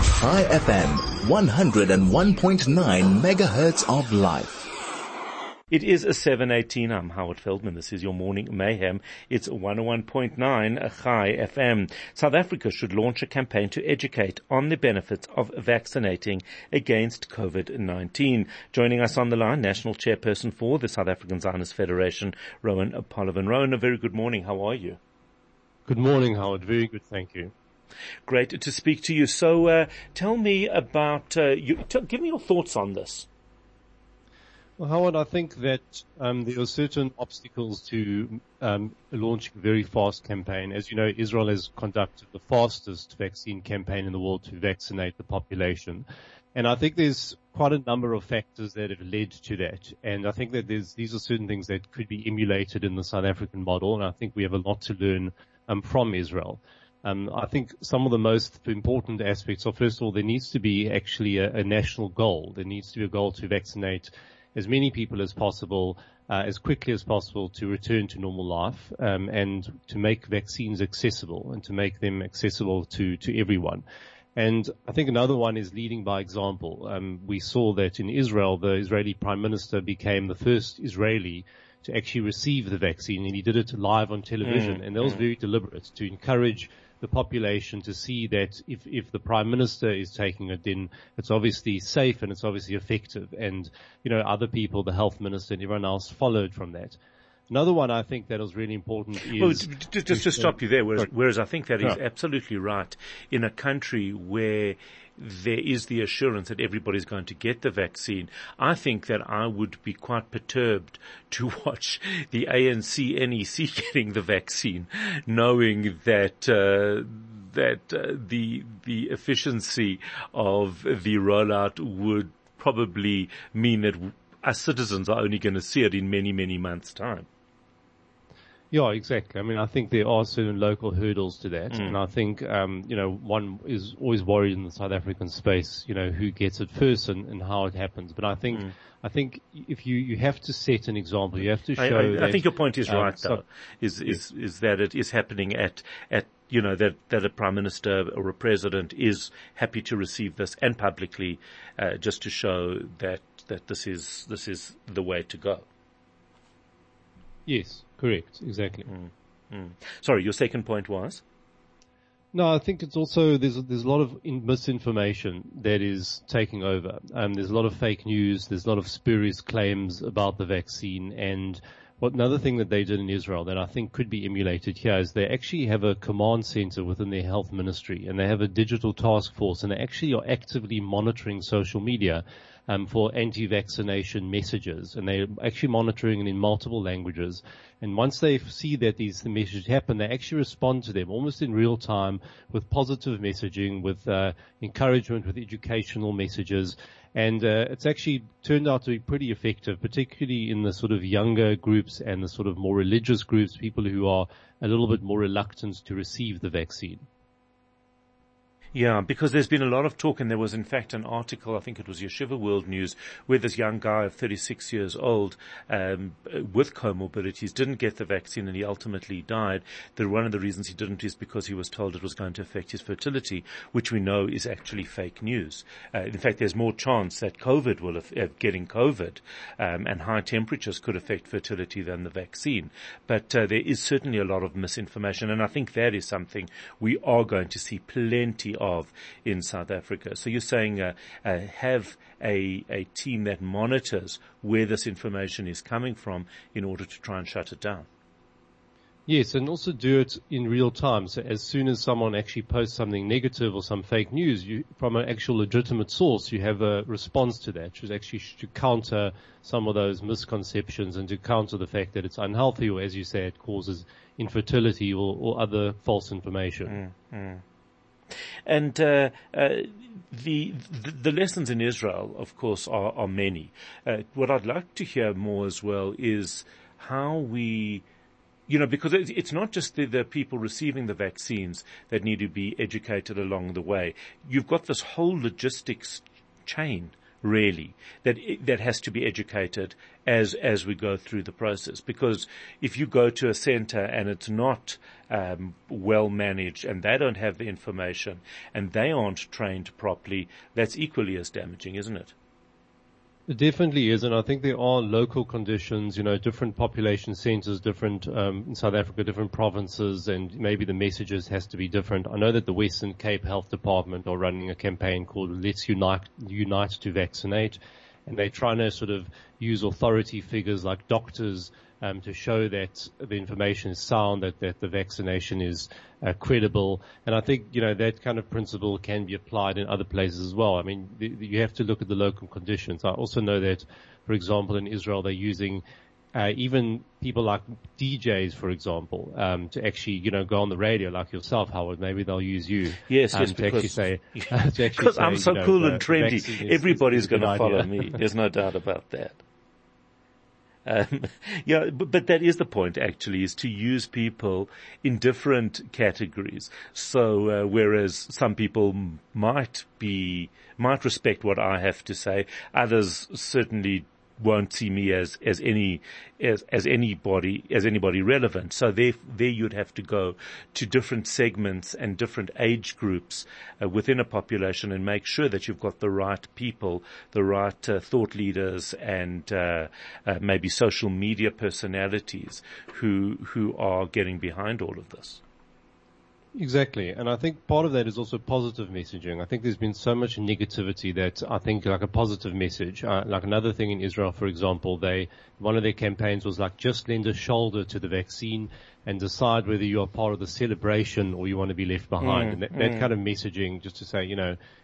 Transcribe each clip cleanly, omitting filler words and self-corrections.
High FM, 101.9 megahertz of life. It is a 7:18. I'm Howard Feldman. This is your morning mayhem. It's 101.9 High FM. South Africa should launch a campaign to educate on the benefits of vaccinating against COVID-19. Joining us on the line, National Chairperson for the South African Zionist Federation, Rowan Polovin. Rowan, a very good morning. How are you? Good morning, Howard. Very good, thank you. Great to speak to you. So tell me about, give me your thoughts on this. Well, Howard, I think that there are certain obstacles to launching a very fast campaign. As you know, Israel has conducted the fastest vaccine campaign in the world to vaccinate the population. And I think there's quite a number of factors that have led to that. And I think that these are certain things that could be emulated in the South African model. And I think we have a lot to learn from Israel. I think some of the most important aspects are, first of all, there needs to be actually a national goal. There needs to be a goal to vaccinate as many people as possible, as quickly as possible to return to normal life, and to make vaccines accessible and to make them accessible to everyone. And I think another one is leading by example. We saw that in Israel, the Israeli Prime Minister became the first Israeli to actually receive the vaccine, and he did it live on television. And that was very deliberate to encourage the population to see that if the Prime Minister is taking it, then it's obviously safe and it's obviously effective. And, other people, the Health Minister and everyone else followed from that. Another one I think that was really important is... Well, just to stop you there, whereas I think that is absolutely right. In a country where there is the assurance that everybody's going to get the vaccine, I think that I would be quite perturbed to watch the ANC NEC getting the vaccine, knowing that the efficiency of the rollout would probably mean that us citizens are only going to see it in many, many months' time. Yeah, exactly. I mean, I think there are certain local hurdles to that. And I think, one is always worried in the South African space, who gets it first and how it happens. But I think if you have to set an example, you have to show I think your point is right, though, is that it is happening at that a Prime Minister or a President is happy to receive this and publicly, just to show that this is the way to go. Yes, correct, exactly. Sorry, your second point was? No, I think it's also, there's a lot of misinformation that is taking over. There's a lot of fake news, there's a lot of spurious claims about the vaccine, and another thing that they did in Israel that I think could be emulated here is they actually have a command center within their health ministry, and they have a digital task force, and they actually are actively monitoring social media for anti-vaccination messages, and they're actually monitoring it in multiple languages. And once they see that these messages happen, they actually respond to them almost in real time with positive messaging, with encouragement, with educational messages. And it's actually turned out to be pretty effective, particularly in the sort of younger groups and the sort of more religious groups, people who are a little bit more reluctant to receive the vaccine. Yeah, because there's been a lot of talk, and there was in fact an article, I think it was Yeshiva World News, where this young guy of 36 years old, with comorbidities didn't get the vaccine and he ultimately died. One of the reasons he didn't is because he was told it was going to affect his fertility, which we know is actually fake news. In fact, there's more chance that COVID will getting COVID, and high temperatures could affect fertility than the vaccine. But there is certainly a lot of misinformation, and I think that is something we are going to see plenty of in South Africa. So you're saying have a team that monitors where this information is coming from in order to try and shut it down. Yes, and also do it in real time. So as soon as someone actually posts something negative or some fake news, from an actual legitimate source, you have a response to that, which is actually to counter some of those misconceptions and to counter the fact that it's unhealthy, or as you say, it causes infertility or other false information. And the lessons in Israel, of course, are many. What I'd like to hear more as well is how we, because it's not just the people receiving the vaccines that need to be educated along the way. You've got this whole logistics chain really, that has to be educated as we go through the process. Because if you go to a center and it's not well managed and they don't have the information and they aren't trained properly, that's equally as damaging, isn't it? It definitely is, and I think there are local conditions, different population centers, different, in South Africa, different provinces, and maybe the messages has to be different. I know that the Western Cape Health Department are running a campaign called Let's Unite to Vaccinate, and they're trying to sort of use authority figures like doctors to show that the information is sound, that the vaccination is credible. And I think, that kind of principle can be applied in other places as well. I mean, you have to look at the local conditions. I also know that, for example, in Israel, they're using even people like DJs, for example, to actually, go on the radio like yourself, Howard. Maybe they'll use you. Yes, to actually say, because I'm so cool and trendy. Everybody's going to follow me. There's no doubt about that. But that is the point actually, is to use people in different categories. So, whereas some people might respect what I have to say, others certainly won't see me as anybody relevant. So there you'd have to go to different segments and different age groups within a population and make sure that you've got the right people, the right thought leaders, and maybe social media personalities who are getting behind all of this. Exactly. And I think part of that is also positive messaging. I think there's been so much negativity that I think like a positive message, like another thing in Israel, for example, one of their campaigns was like, just lend a shoulder to the vaccine and decide whether you are part of the celebration or you want to be left behind. And that kind of messaging, just to say,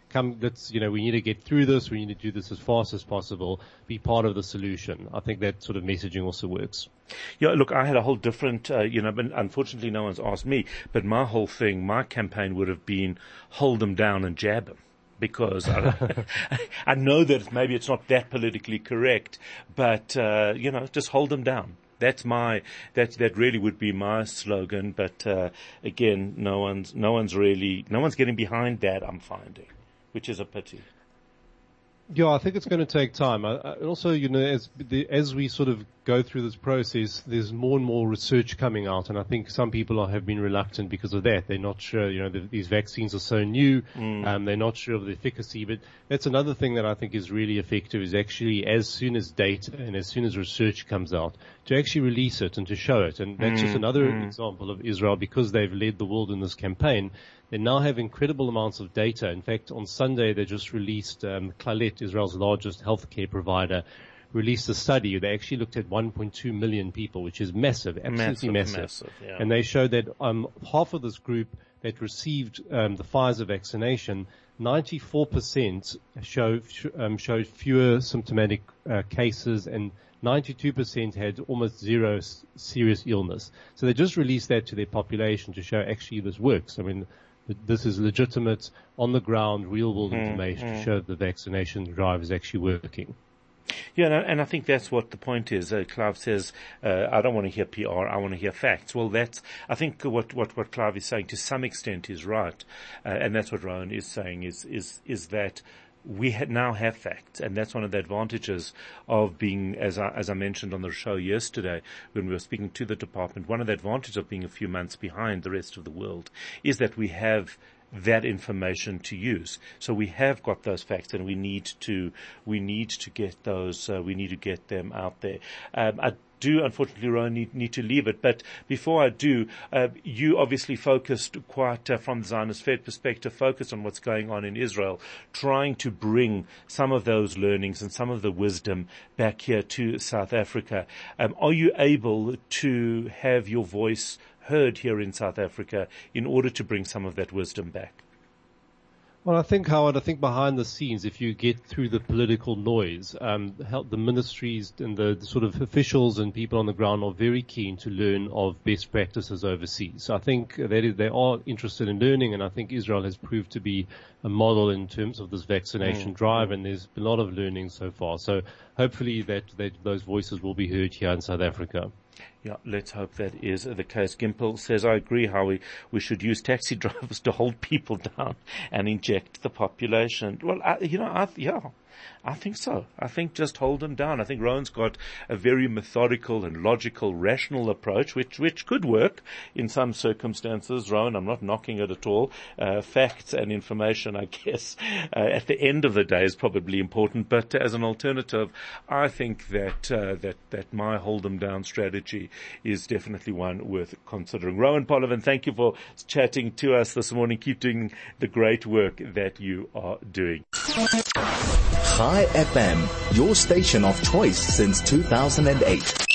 we need to get through this. We need to do this as fast as possible. Be part of the solution. I think that sort of messaging also works. Yeah, look, I had a whole different, but unfortunately no one's asked me, but my campaign would have been hold them down and jab them. Because I know that maybe it's not that politically correct, but, just hold them down. That really would be my slogan. But, again, no one's getting behind that, I'm finding, which is a pity. Yeah, I think it's going to take time. Also, as we sort of go through this process, there's more and more research coming out, and I think some people have been reluctant because of that. They're not sure, these vaccines are so new, they're not sure of the efficacy. But that's another thing that I think is really effective, is actually as soon as data and as soon as research comes out, to actually release it and to show it. And that's just another example of Israel, because they've led the world in this campaign. They now have incredible amounts of data. In fact, on Sunday, they just released, Clalit, Israel's largest healthcare provider, released a study. They actually looked at 1.2 million people, which is massive, absolutely massive. Yeah. And they showed that half of this group that received the Pfizer vaccination, 94% showed fewer symptomatic cases, and 92% had almost zero serious illness. So they just released that to their population to show actually this works. I mean, this is legitimate, on the ground, real world information to show that the vaccination drive is actually working. Yeah, and I think that's what the point is. Clive says, I don't want to hear PR, I want to hear facts. Well, I think what Clive is saying to some extent is right. And that's what Rowan is saying is that we now have facts, and that's one of the advantages of being, as I mentioned on the show yesterday when we were speaking to the department, one of the advantages of being a few months behind the rest of the world is that we have that information to use. So we have got those facts, and we need to get those, we need to get them out there. I do, unfortunately, Rowan, need to leave it. But before I do, you obviously focused quite, from the Zionist Fed perspective, focused on what's going on in Israel, trying to bring some of those learnings and some of the wisdom back here to South Africa. Are you able to have your voice heard here in South Africa in order to bring some of that wisdom back? Well, Howard, I think behind the scenes, if you get through the political noise, the ministries and the sort of officials and people on the ground are very keen to learn of best practices overseas. So I think they are interested in learning, and I think Israel has proved to be a model in terms of this vaccination drive, and there's been a lot of learning so far. So hopefully that those voices will be heard here in South Africa. Yeah, let's hope that is the case. Gimple says, I agree how we should use taxi drivers to hold people down and inject the population. Well, I think so. I think just hold them down. I think Rowan's got a very methodical and logical, rational approach, which could work in some circumstances. Rowan, I'm not knocking it at all. Facts and information, I guess, at the end of the day is probably important. But as an alternative, I think that my hold them down strategy is definitely one worth considering. Rowan Polovin, thank you for chatting to us this morning. Keep doing the great work that you are doing. Chai FM, your station of choice since 2008.